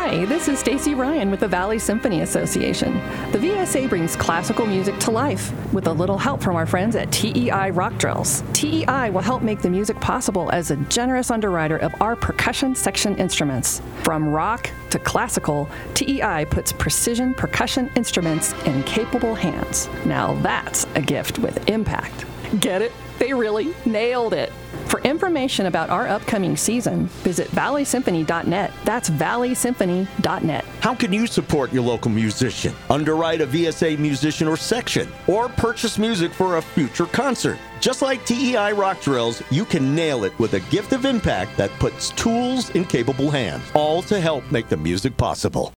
Hi, this is Stacy Ryan with the Valley Symphony Association. The VSA brings classical music to life with a little help from our friends at TEI Rock Drills. TEI will help make the music possible as a generous underwriter of our percussion section instruments. From rock to classical, TEI puts precision percussion instruments in capable hands. Now that's a gift with impact. Get it? They really nailed it. For information about our upcoming season, visit valleysymphony.net. That's valleysymphony.net. How can you support your local musician? Underwrite a VSA musician or section, or purchase music for a future concert. Just like TEI Rock Drills, you can nail it with a gift of impact that puts tools in capable hands, all to help make the music possible.